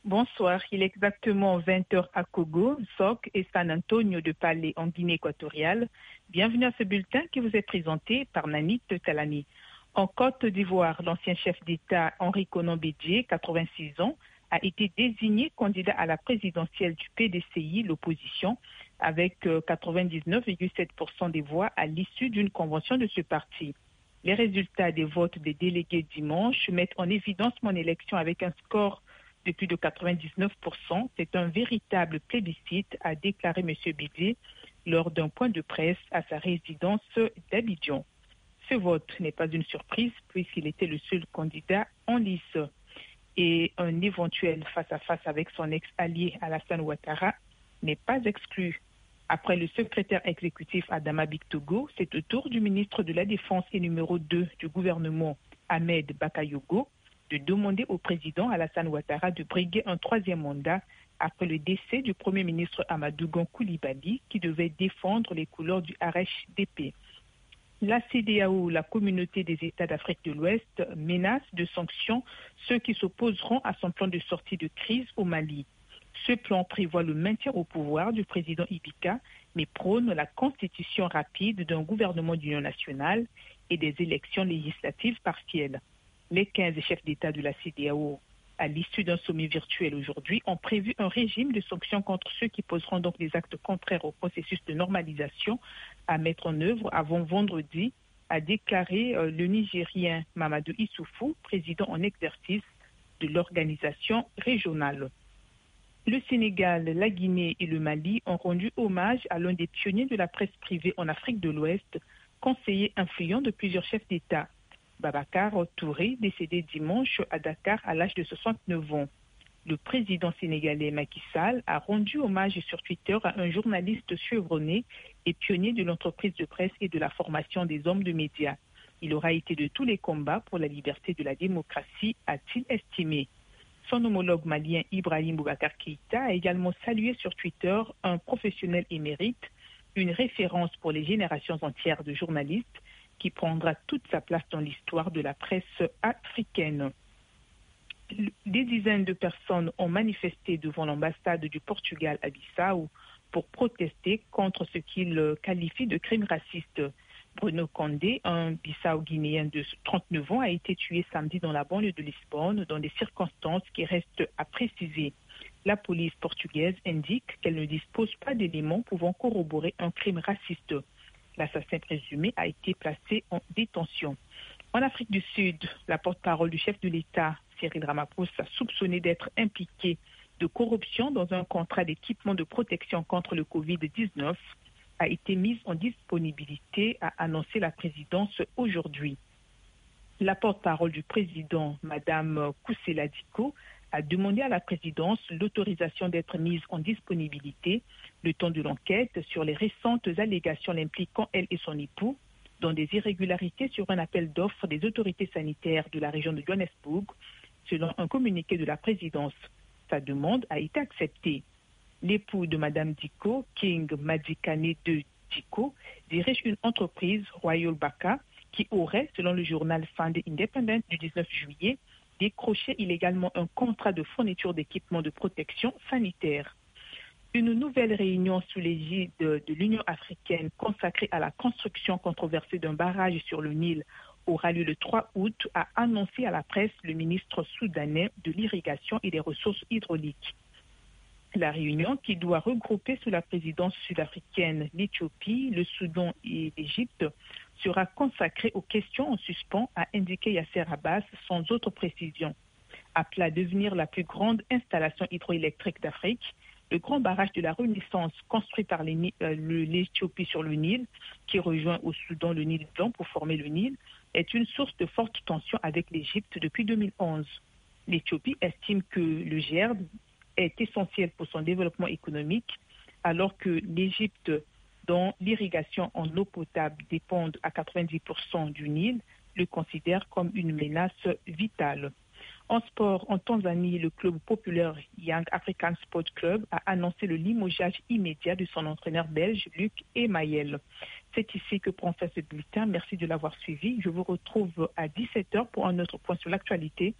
Bonsoir, il est exactement 20 heures à Kogo, Sok et San Antonio de Palais en Guinée équatoriale. Bienvenue à ce bulletin qui vous est présenté par Nanit Talani. En Côte d'Ivoire, l'ancien chef d'État Henri Konan Bédié, 86 ans, a été désigné candidat à la présidentielle du PDCI, l'opposition, avec 99,7% des voix à l'issue d'une convention de ce parti. Les résultats des votes des délégués dimanche mettent en évidence mon élection avec un score de plus de 99%. C'est un véritable plébiscite, a déclaré M. Bédié lors d'un point de presse à sa résidence d'Abidjan. Ce vote n'est pas une surprise puisqu'il était le seul candidat en lice. Et un éventuel face-à-face avec son ex-allié Alassane Ouattara n'est pas exclu. Après le secrétaire exécutif Adama Bictogo, c'est au tour du ministre de la Défense et numéro 2 du gouvernement Ahmed Bakayogo de demander au président Alassane Ouattara de briguer un troisième mandat après le décès du Premier ministre Amadou Gon Coulibaly qui devait défendre les couleurs du RHDP. La CEDEAO, la communauté des États d'Afrique de l'Ouest, menace de sanctions ceux qui s'opposeront à son plan de sortie de crise au Mali. Ce plan prévoit le maintien au pouvoir du président Ibika, mais prône la constitution rapide d'un gouvernement d'union nationale et des élections législatives partielles. Les 15 chefs d'État de la CEDEAO, à l'issue d'un sommet virtuel aujourd'hui, ont prévu un régime de sanctions contre ceux qui poseront donc des actes contraires au processus de normalisation à mettre en œuvre avant vendredi, a déclaré le Nigérien Mamadou Issoufou, président en exercice de l'organisation régionale. Le Sénégal, la Guinée et le Mali ont rendu hommage à l'un des pionniers de la presse privée en Afrique de l'Ouest, conseiller influent de plusieurs chefs d'État. Babacar Touré, décédé dimanche à Dakar à l'âge de 69 ans. Le président sénégalais Macky Sall a rendu hommage sur Twitter à un journaliste chevronné et pionnier de l'entreprise de presse et de la formation des hommes de médias. Il aura été de tous les combats pour la liberté de la démocratie, a-t-il estimé. Son homologue malien Ibrahim Boubacar Keïta a également salué sur Twitter un professionnel émérite, une référence pour les générations entières de journalistes qui prendra toute sa place dans l'histoire de la presse africaine. Des dizaines de personnes ont manifesté devant l'ambassade du Portugal à Bissau pour protester contre ce qu'ils qualifient de crimes racistes. Bruno Condé, un Bissau-Guinéen de 39 ans, a été tué samedi dans la banlieue de Lisbonne dans des circonstances qui restent à préciser. La police portugaise indique qu'elle ne dispose pas d'éléments pouvant corroborer un crime raciste. L'assassin présumé a été placé en détention. En Afrique du Sud, la porte-parole du chef de l'État, Cyril Ramaphosa, soupçonné d'être impliqué de corruption dans un contrat d'équipement de protection contre le Covid-19, a été mise en disponibilité, a annoncé la présidence aujourd'hui. La porte-parole du président, Mme Koussela Diko, a demandé à la présidence l'autorisation d'être mise en disponibilité le temps de l'enquête sur les récentes allégations l'impliquant elle et son époux dans des irrégularités sur un appel d'offres des autorités sanitaires de la région de Johannesburg, selon un communiqué de la présidence. Sa demande a été acceptée. L'époux de Mme Diko, King Madikane de Diko, dirige une entreprise, Royal Baka, qui aurait, selon le journal Sunday Independent du 19 juillet, décroché illégalement un contrat de fourniture d'équipements de protection sanitaire. Une nouvelle réunion sous l'égide de l'Union africaine consacrée à la construction controversée d'un barrage sur le Nil aura lieu le 3 août, a annoncé à la presse le ministre soudanais de l'irrigation et des ressources hydrauliques. La réunion, qui doit regrouper sous la présidence sud-africaine l'Éthiopie, le Soudan et l'Égypte, sera consacrée aux questions en suspens, a indiqué Yasser Abbas sans autre précision. Appelé à devenir la plus grande installation hydroélectrique d'Afrique, le grand barrage de la Renaissance construit par l'Éthiopie sur le Nil, qui rejoint au Soudan le Nil blanc pour former le Nil, est une source de forte tension avec l'Égypte depuis 2011. L'Éthiopie estime que le GERD est essentiel pour son développement économique, alors que l'Égypte, dont l'irrigation en eau potable dépend à 90% du Nil, le considère comme une menace vitale. En sport, en Tanzanie, le club populaire Young African Sport Club a annoncé le limogeage immédiat de son entraîneur belge Luc Emayel. C'est ici que prend fin ce bulletin. Merci de l'avoir suivi. Je vous retrouve à 17h pour un autre point sur l'actualité.